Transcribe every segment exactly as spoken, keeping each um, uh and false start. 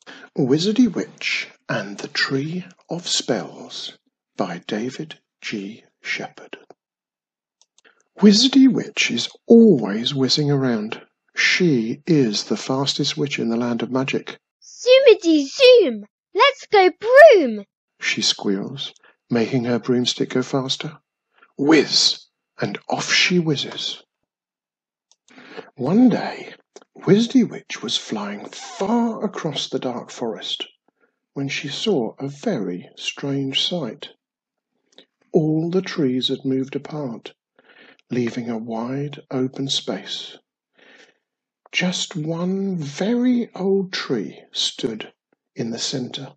Wizardy Witch and the Tree of Spells by David G. Shepherd. Wizardy Witch is always whizzing around. She is the fastest witch in the land of magic. Zoomity zoom! Let's go broom! She squeals, making her broomstick go faster. Whiz! And off she whizzes. One day, Wizardy Witch was flying far across the dark forest when she saw a very strange sight. All the trees had moved apart, leaving a wide open space. Just one very old tree stood in the centre.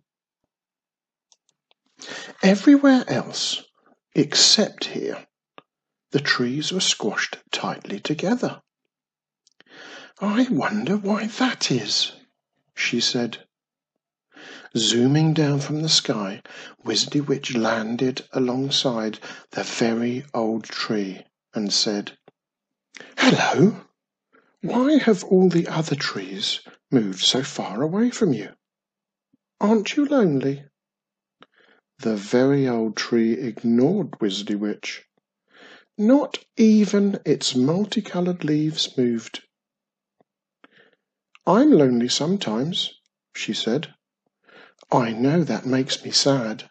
Everywhere else, except here, the trees were squashed tightly together. "I wonder why that is," she said. Zooming down from the sky, Wizardy Witch landed alongside the very old tree and said, "Hello! Why have all the other trees moved so far away from you? Aren't you lonely?" The very old tree ignored Wizardy Witch. Not even its multicoloured leaves moved. "I'm lonely sometimes," she said. "I know that makes me sad."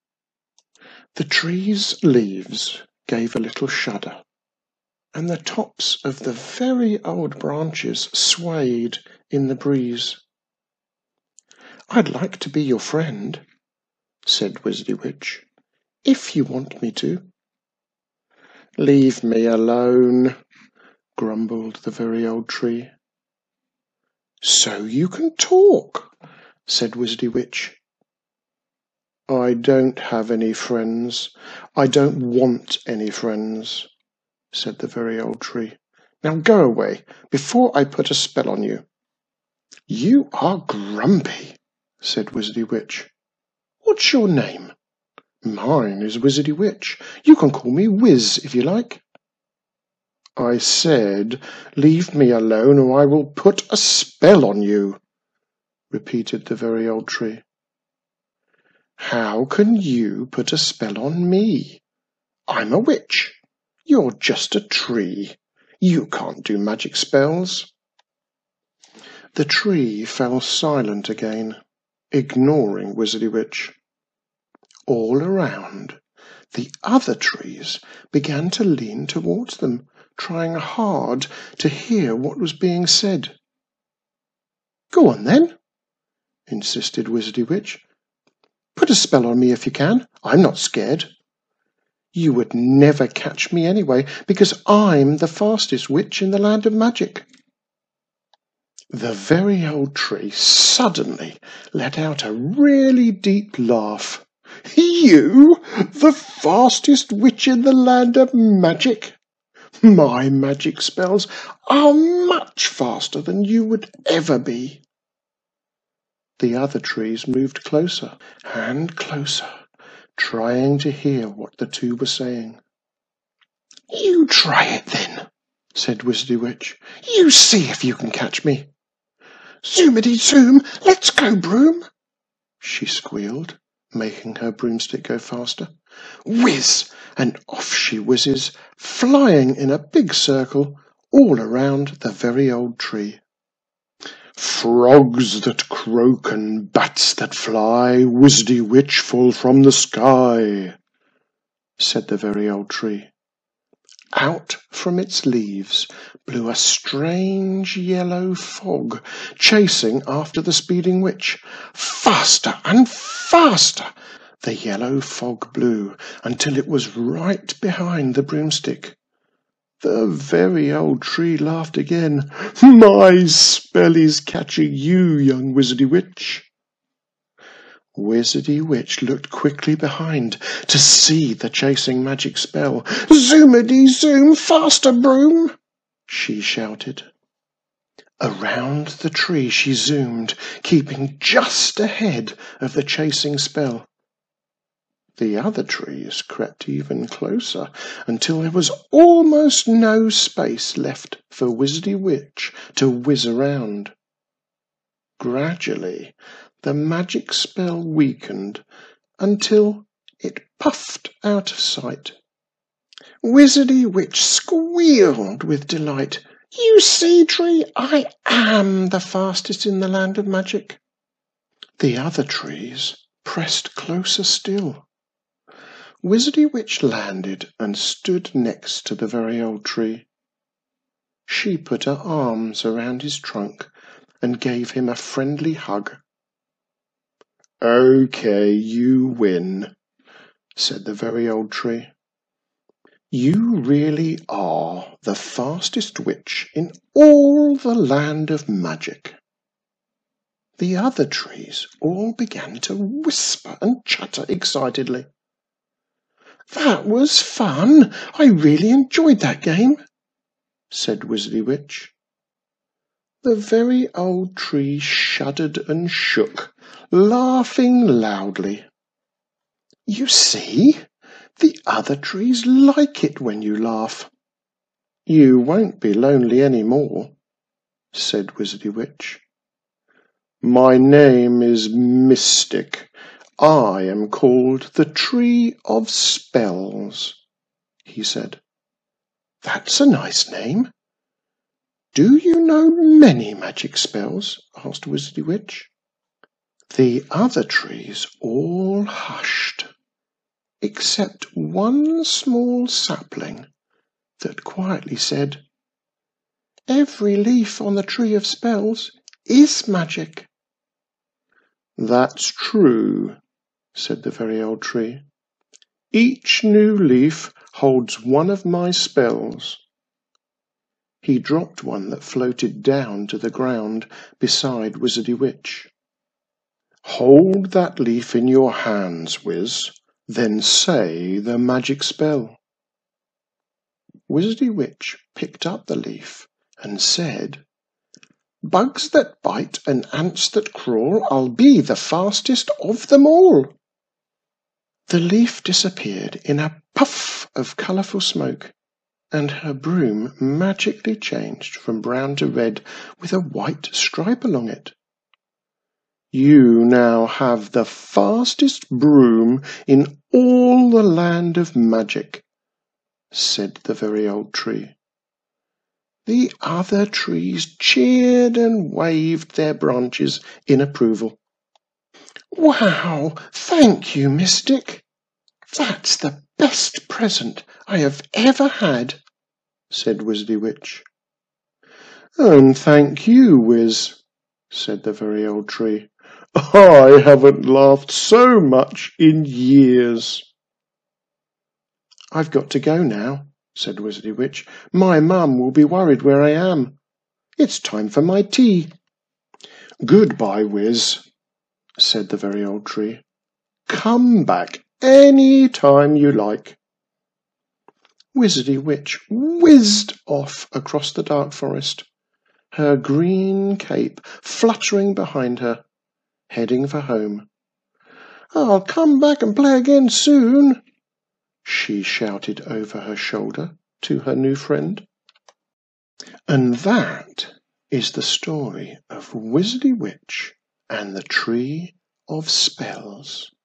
The tree's leaves gave a little shudder, and the tops of the very old branches swayed in the breeze. "I'd like to be your friend," said Wizardy Witch, "if you want me to." "Leave me alone," grumbled the very old tree. "So you can talk," said Wizardy Witch. "I don't have any friends. I don't want any friends," said the very old tree. "Now go away before I put a spell on you." "You are grumpy," said Wizardy Witch. "What's your name?" "Mine is Wizardy Witch. You can call me Wiz if you like." "I said, leave me alone or I will put a spell on you," repeated the very old tree. "How can you put a spell on me? I'm a witch. You're just a tree. You can't do magic spells." The tree fell silent again, ignoring Wizardy Witch. All around, the other trees began to lean towards them, trying hard to hear what was being said. "Go on then," insisted Wizardy Witch. "Put a spell on me if you can. I'm not scared. You would never catch me anyway, because I'm the fastest witch in the land of magic." The very old tree suddenly let out a really deep laugh. "You, the fastest witch in the land of magic? My magic spells are much faster than you would ever be." The other trees moved closer and closer, trying to hear what the two were saying. "You try it then," said Wizardy Witch. "You see if you can catch me." "Zoomity zoom, let's go broom," she squealed, making her broomstick go faster. Whiz! And off she whizzes, flying in a big circle all around the very old tree. "Frogs that croak and bats that fly, Wizardy Witch fall from the sky," said the very old tree. Out from its leaves blew a strange yellow fog, chasing after the speeding witch. Faster and faster the yellow fog blew, until it was right behind the broomstick. The very old tree laughed again. "My spell is catching you, young Wizardy Witch." Wizardy Witch looked quickly behind to see the chasing magic spell. "Zoomity zoom, faster broom!" she shouted. Around the tree she zoomed, keeping just ahead of the chasing spell. The other trees crept even closer, until there was almost no space left for Wizardy Witch to whiz around. Gradually, the magic spell weakened until it puffed out of sight. Wizardy Witch squealed with delight. "You see, Tree, I am the fastest in the land of magic." The other trees pressed closer still. Wizardy Witch landed and stood next to the very old tree. She put her arms around his trunk and gave him a friendly hug. "Okay, you win," said the very old tree. "You really are the fastest witch in all the land of magic." The other trees all began to whisper and chatter excitedly. "That was fun! I really enjoyed that game," said Wizardy Witch. The very old tree shuddered and shook, laughing loudly. "You see, the other trees like it when you laugh." "You won't be lonely any more," said Wizardy Witch. "My name is Mystic. I am called the Tree of Spells," he said. "That's a nice name. Do you know many magic spells?" asked Wizardy Witch. The other trees all hushed, except one small sapling that quietly said, "Every leaf on the Tree of Spells is magic." "That's true," said the very old tree. "Each new leaf holds one of my spells." He dropped one that floated down to the ground beside Wizardy Witch. "Hold that leaf in your hands, Wiz, then say the magic spell." Wizardy Witch picked up the leaf and said, "Bugs that bite and ants that crawl, I'll be the fastest of them all." The leaf disappeared in a puff of colourful smoke, and her broom magically changed from brown to red with a white stripe along it. "You now have the fastest broom in all the land of magic," said the very old tree. The other trees cheered and waved their branches in approval. "Wow, thank you, Mystic. That's the best present I have ever had," said Wizardy Witch. "And thank you, Wiz," said the very old tree. "I haven't laughed so much in years." "I've got to go now," said Wizardy Witch. "My mum will be worried where I am. It's time for my tea." "Goodbye, Wiz," said the very old tree. "Come back any time you like." Wizardy Witch whizzed off across the dark forest, her green cape fluttering behind her, heading for home. "I'll come back and play again soon," she shouted over her shoulder to her new friend. And that is the story of Wizardy Witch and the Tree of Spells.